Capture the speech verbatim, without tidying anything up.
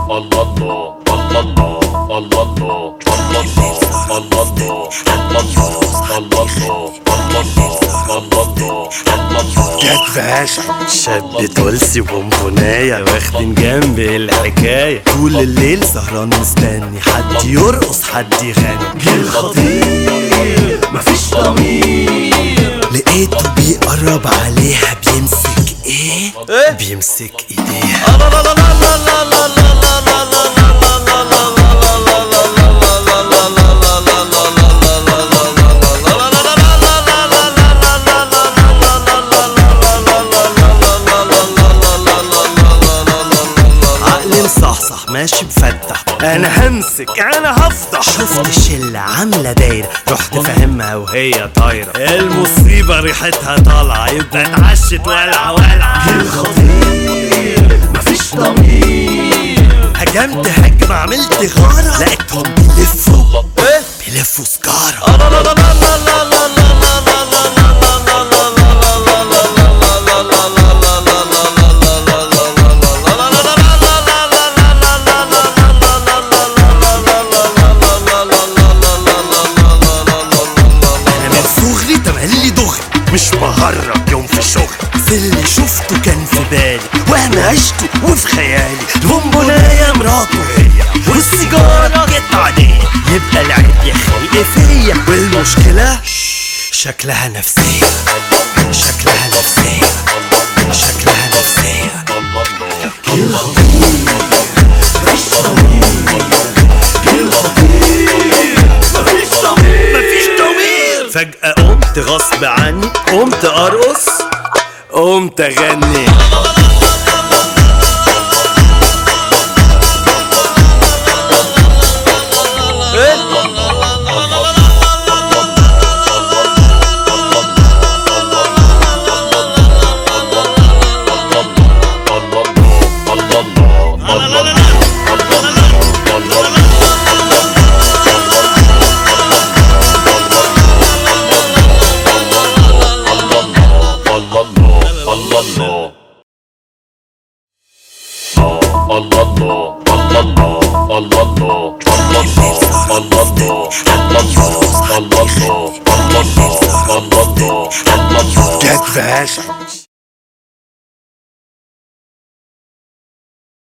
جت فاشل شاب تولسي وبونبوناية واخدين جنبي الحكاية طول الليل سهران مستني حد يرقص حد يغني. جيل خطير مفيش ضمير لقيته بيقرب عليها بيمسك ايه؟ بيمسك ايديها. صح ماشي مفتح انا همسك انا هفضح. شفت الشلة عاملة دايرة رحت فاهمها وهي طايرة المصيبة ريحتها طالعة يبقى اتعشت ولع ولع. جيل خطير مفيش ضمير هجمت هجمة عملت غارة لقيتهم بيلفوا بيلفوا سجارة. مش بهرب يوم في شغل في اللي شفته كان في بالي وهم عشته وفي خيالي. البونبوناية مراته هي والسيجارة جت عادية يبقى العيب يا خلق فيا والمشكلة شكلها نفسية شكلها نفسية شكلها نفسية. جيل خطير مفيش ضمير جيل خطير مفيش ضمير مفيش ضمير. فجأة قمت غصب عني قمت ارقص قمت اغني. جت فاشل